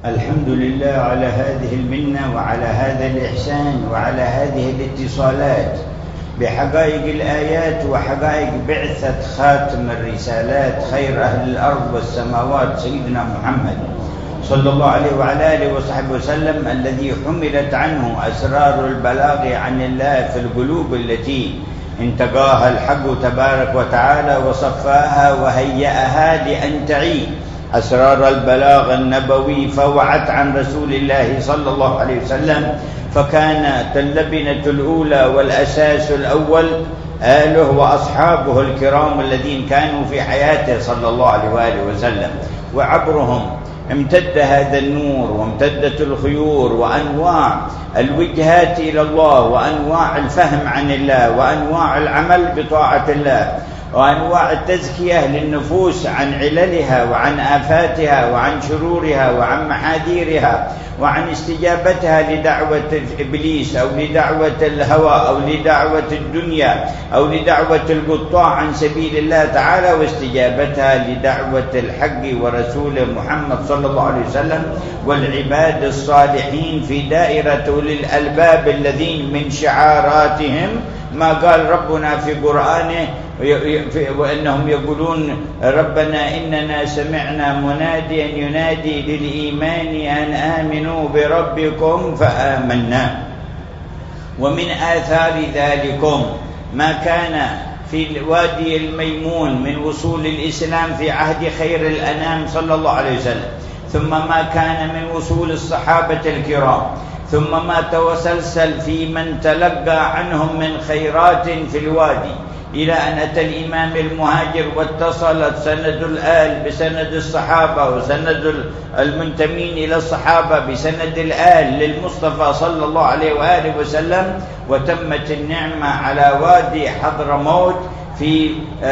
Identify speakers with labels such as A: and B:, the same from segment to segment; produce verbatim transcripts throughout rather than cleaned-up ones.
A: الحمد لله على هذه المنة وعلى هذا الإحسان وعلى هذه الاتصالات بحقائق الآيات وحقائق بعثة خاتم الرسالات خير أهل الأرض والسماوات سيدنا محمد صلى الله عليه وعلى آله وصحبه وسلم، الذي حملت عنه أسرار البلاغ عن الله في القلوب التي انتقاها الحق تبارك وتعالى وصفاها وهيأها لأن تعي أسرار البلاغ النبوي، فوعت عن رسول الله صلى الله عليه وسلم، فكانت اللبنة الأولى والأساس الأول آله وأصحابه الكرام الذين كانوا في حياته صلى الله عليه وآله وسلم، وعبرهم امتد هذا النور وامتدت الخيور وأنواع الوجهات إلى الله وأنواع الفهم عن الله وأنواع العمل بطاعة الله وأنواع التزكية للنفوس عن عللها وعن آفاتها وعن شرورها وعن محاذيرها وعن استجابتها لدعوة إبليس أو لدعوة الهوى أو لدعوة الدنيا أو لدعوة القطاع عن سبيل الله تعالى، واستجابتها لدعوة الحق ورسوله محمد صلى الله عليه وسلم والعباد الصالحين في دائرة أولي الألباب الذين من شعاراتهم ما قال ربنا في قرآنه وأنهم يقولون ربنا إننا سمعنا مناديا ينادي للإيمان أن آمنوا بربكم فآمنا. ومن آثار ذلكم ما كان في الوادي الميمون من وصول الإسلام في عهد خير الأنام صلى الله عليه وسلم، ثم ما كان من وصول الصحابة الكرام، ثم ما توسلسل في من تلقى عنهم من خيرات في الوادي، إلى أن أتى الإمام المهاجر واتصلت سند الآل بسند الصحابة وسند المنتمين إلى الصحابة بسند الآل للمصطفى صلى الله عليه وآله وسلم، وتمت النعمة على وادي حضرموت في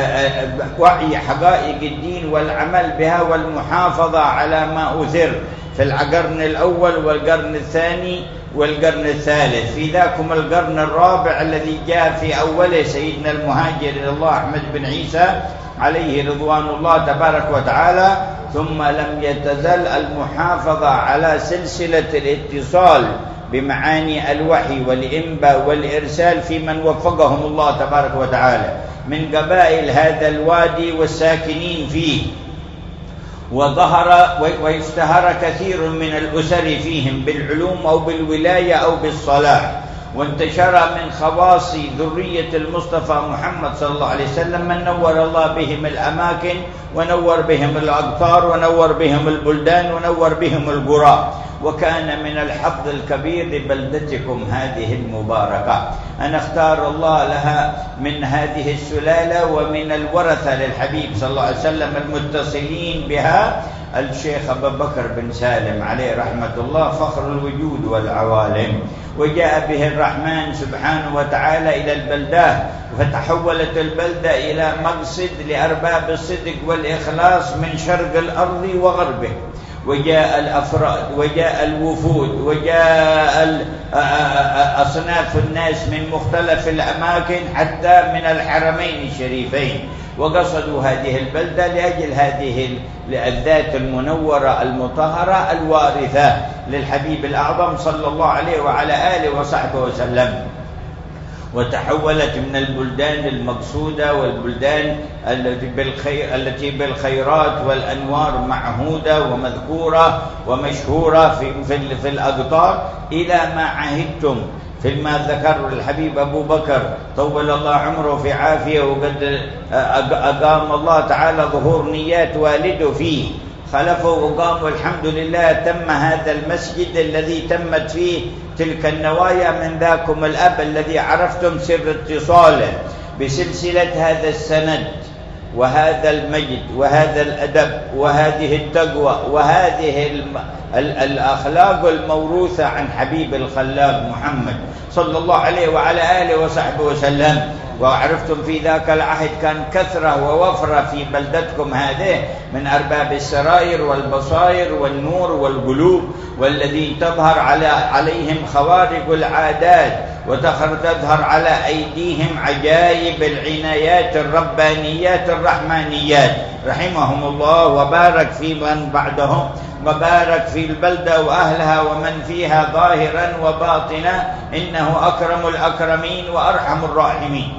A: وعي حقائق الدين والعمل بها والمحافظة على ما أثر في القرن الأول والقرن الثاني والقرن الثالث. في ذاكم القرن الرابع الذي جاء في أوله سيدنا المهاجر إلى الله أحمد بن عيسى عليه رضوان الله تبارك وتعالى، ثم لم يتزل المحافظة على سلسلة الاتصال بمعاني الوحي والإنباء والإرسال في من وفقهم الله تبارك وتعالى من قبائل هذا الوادي والساكنين فيه، وظهر واشتهر كثير من الأسر فيهم بالعلوم أو بالولاية أو بالصلاح، وانتشر من خواص ذرية المصطفى محمد صلى الله عليه وسلم من نور الله بهم الأماكن ونور بهم الأقطار ونور بهم البلدان ونور بهم القرى. وكان من الحظ الكبير لبلدتكم هذه المباركة أن اختار الله لها من هذه السلالة ومن الورثة للحبيب صلى الله عليه وسلم المتصلين بها الشيخ أبو بكر بن سالم عليه رحمة الله فخر الوجود والعوالم، وجاء به الرحمن سبحانه وتعالى إلى البلدة، فتحولت البلدة إلى مقصد لأرباب الصدق والإخلاص من شرق الأرض وغربه، وجاء الأفراد وجاء الوفود وجاء أصناف الناس من مختلف الأماكن حتى من الحرمين الشريفين، وقصدوا هذه البلدة لأجل هذه الذات المنورة المطهرة الوارثة للحبيب الأعظم صلى الله عليه وعلى آله وصحبه وسلم. وتحولت من البلدان المقصودة والبلدان التي بالخير التي بالخيرات والأنوار معهودة ومذكورة ومشهورة في في, في الأقطار إلى ما عهدتم فيما ذكر الحبيب أبو بكر طول الله عمره في عافية، وقد أقام الله تعالى ظهور نيات والده فيه، خلفوا وقاموا الحمد لله، تم هذا المسجد الذي تمت فيه تلك النوايا من ذاكم الأب الذي عرفتم سر اتصاله بسلسلة هذا السند وهذا المجد وهذا الأدب وهذه التقوى وهذه الأخلاق الموروثة عن حبيب الخلاق محمد صلى الله عليه وعلى آله وصحبه وسلم. وعرفتم في ذاك العهد كان كثرة ووفرة في بلدتكم هذه من أرباب السرائر والبصائر والنور والقلوب، والذي تظهر على عليهم خوارق العادات وتظهر على أيديهم عجائب العنايات الربانيات الرحمانيات رحمهم الله وبارك في من بعدهم وبارك في البلدة وأهلها ومن فيها ظاهرا وباطنا، إنه أكرم الأكرمين وأرحم الراحمين.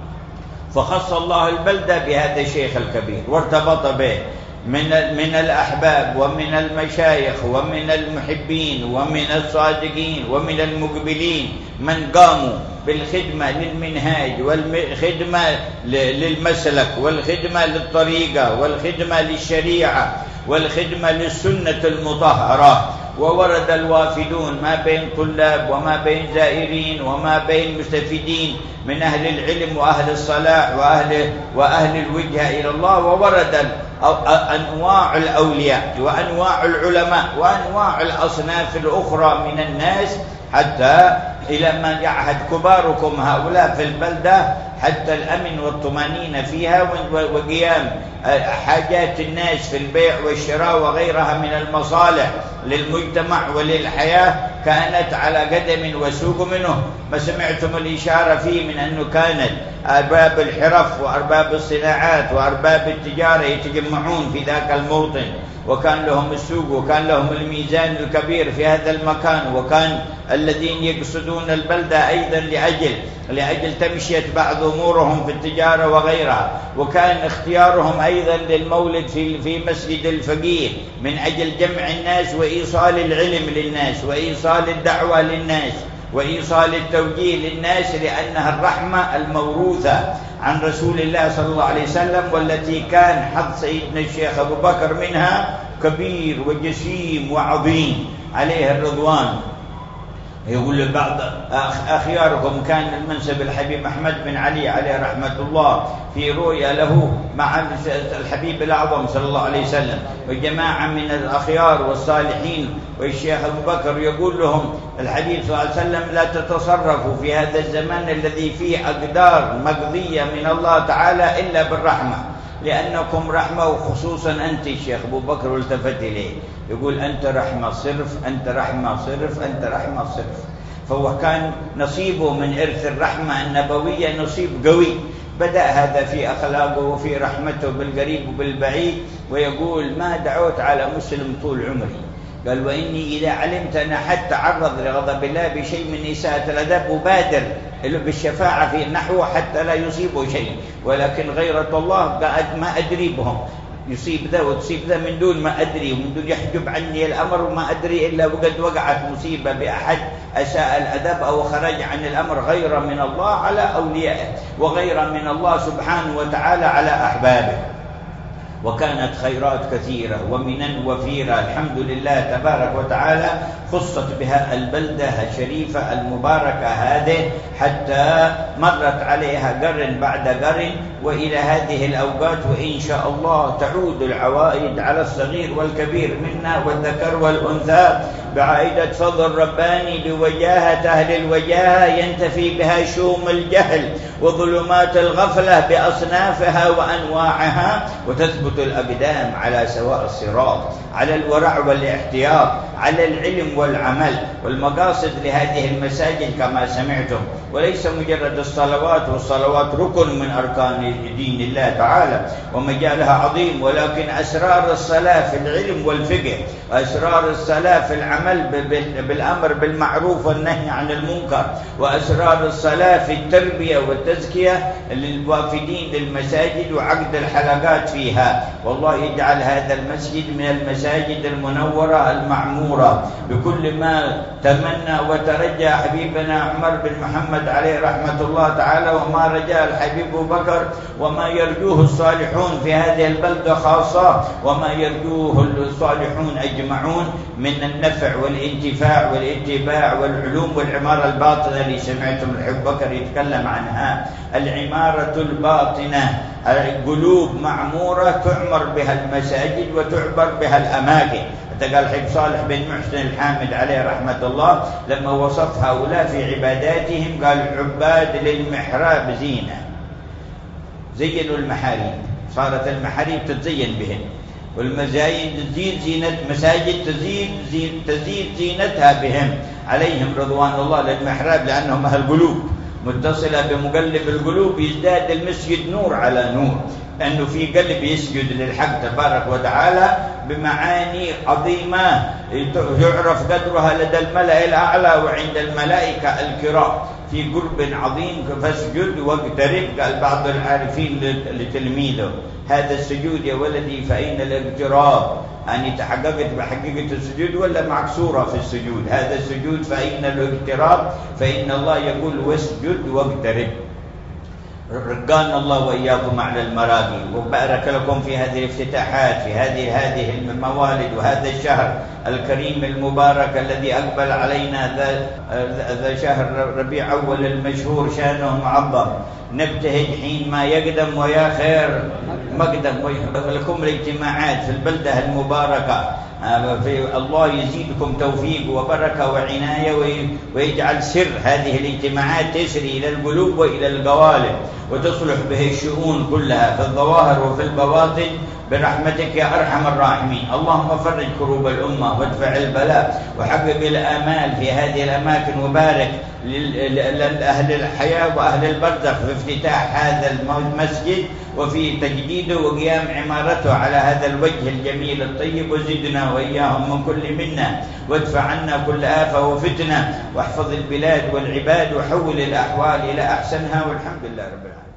A: فخص الله البلدة بهذا الشيخ الكبير وارتبط به من من الأحباب ومن المشايخ ومن المحبين ومن الصادقين ومن المقبلين من قاموا بالخدمة للمنهاج والخدمة للمسلك والخدمة للطريقة والخدمة للشريعة والخدمة للسنة المطهرة. وورد الوافدون ما بين طلاب وما بين زائرين وما بين مستفيدين من أهل العلم وأهل الصلاح وأهل وأهل الوجهة إلى الله، وورد أنواع الأولياء وأنواع العلماء وأنواع الأصناف الأخرى من الناس، حتى إلى ما يعهد كباركم هؤلاء في البلدة حتى الأمن والطمأنينة فيها وقيام حاجات الناس في البيع والشراء وغيرها من المصالح للمجتمع وللحياة كانت على قدم وسوق منه. ما سمعتم الإشارة فيه من أنه كانت أرباب الحرف وأرباب الصناعات وأرباب التجارة يتجمعون في ذاك الموطن، وكان لهم السوق وكان لهم الميزان الكبير في هذا المكان، وكان الذين يقصدون البلدة أيضا لأجل لأجل تمشية بعض أمورهم في التجارة وغيرها، وكان اختيارهم أيضا للمولد في في مسجد الفقيه من أجل جمع الناس وإيصال العلم للناس وإيصال الدعوة للناس وإيصال التوجيه للناس، لأنها الرحمة الموروثة عن رسول الله صلى الله عليه وسلم، والتي كان حظ سيدنا الشيخ أبو بكر منها كبير وجسيم وعظيم عليه الرضوان. يقول بعض أخياركم كان المنسب الحبيب أحمد بن علي عليه رحمة الله في رؤيا له مع الحبيب الأعظم صلى الله عليه وسلم وجماعة من الأخيار والصالحين، والشيخ أبو بكر يقول لهم الحبيب صلى الله عليه وسلم: لا تتصرفوا في هذا الزمان الذي فيه أقدار مقضية من الله تعالى إلا بالرحمة، لأنكم رحمة، وخصوصا أنت الشيخ أبو بكر. والتفت إليه يقول: أنت رحمة صرف، أنت رحمة صرف، أنت رحمة صرف. فهو كان نصيبه من إرث الرحمة النبوية نصيب قوي. بدأ هذا في أخلاقه وفي رحمته بالقريب وبالبعيد، ويقول: ما دعوت على مسلم طول عمري، قال: وإني إذا علمت أن حد تعرض لغضب الله بشيء من إساءة الأدب أبادر بالشفاعة في نحوه حتى لا يصيبه شيء، ولكن غيرة الله قاعد ما أدري بهم، يصيب ذا وتصيب ذا من دون ما أدري ومن دون يحجب عني الأمر، وما أدري إلا وقد وقعت مصيبة بأحد أساء الأدب أو خرج عن الأمر، غير من الله على أوليائه وغير من الله سبحانه وتعالى على أحبابه. وكانت خيرات كثيرة ومنن وفيرة الحمد لله تبارك وتعالى خصت بها البلدة الشريفة المباركة هذه، حتى مرت عليها قرن بعد قرن وإلى هذه الأوقات، وإن شاء الله تعود العوائد على الصغير والكبير منا والذكر والأنثى بعائدة فضل رباني بوجاهة أهل الوجاهة ينتفي بها شوم الجهل وظلمات الغفلة بأصنافها وأنواعها، وتثبت الأقدام على سواء الصراط، على الورع والاحتياط، على العلم والعمل. والمقاصد لهذه المساجد كما سمعتم وليس مجرد الصلوات، والصلوات ركن من أركان دين الله تعالى ومجالها عظيم، ولكن أسرار الصلاة في العلم والفقه، وأسرار الصلاة في العمل بالأمر بالمعروف والنهي عن المنكر، وأسرار الصلاة في التربية والتزكية للوافدين للمساجد وعقد الحلقات فيها. والله يجعل هذا المسجد من المساجد المنورة المعمورة بكل ما تمنى وترجى حبيبنا عمر بن محمد عليه رحمة الله تعالى، وما رجاء الحبيب أبو بكر، وما يرجوه الصالحون في هذه البلدة خاصة، وما يرجوه الصالحون أجمعون من النفع والانتفاع والاتباع والعلوم والعمارة الباطنة اللي سمعتم الحبيب بكر يتكلم عنها. العمارة الباطنة، قلوب معمورة تعمر بها المساجد وتعبر بها الأماكن. قال الحبيب صالح بن محسن الحامد عليه رحمة الله لما وصف هؤلاء في عباداتهم قال: عباد للمحراب زينة، زينوا المحاريب، صارت المحاريب تتزين بهن، والمزايد تزيد زينة مساجد تزيد زين تزيد زينتها بهم عليهم رضوان الله للمحراب، لأنهم أهل قلوب متصلة بمقلب القلوب، يزداد المسجد نور على نور. أنه في قلب يسجد للحق تبارك وتعالى بمعاني عظيمة يعرف قدرها لدى الملأ الأعلى وعند الملائكة الكرام في قرب عظيم. فاسجد واقترب، قال بعض العارفين لتلميذه هذا السجود يا ولدي فأين الاقتراب؟ يعني تحققت بحقيقة السجود ولا معكسورة في السجود؟ هذا السجود فأين الاقتراب؟ فإن الله يقول واسجد واقترب. رقانا الله وإياكم على المراقي، وبارك لكم في هذه الافتتاحات في هذه هذه الموالد وهذا الشهر الكريم المبارك الذي أقبل علينا ذا, ذا شهر ربيع أول المشهور شانه معظم. نبتهج حين ما يقدم ويا خير مقدم، ولكم الاجتماعات في البلدة المباركة. في الله يزيدكم توفيق وبركة وعناية، ويجعل سر هذه الاجتماعات تسري إلى القلوب وإلى القوالب، وتصلح به الشؤون كلها في الظواهر وفي البواطن برحمتك يا أرحم الراحمين. اللهم فرج كروب الأمة وادفع البلاء وحقق الآمال في هذه الأماكن، وبارك لأهل الحياة وأهل البرزخ في افتتاح هذا المسجد وفي تجديده وقيام عمارته على هذا الوجه الجميل الطيب، وزدنا وإياهم من كل منا، وادفع عنا كل آفة وفتنة، واحفظ البلاد والعباد وحول الأحوال إلى أحسنها، والحمد لله رب العالمين.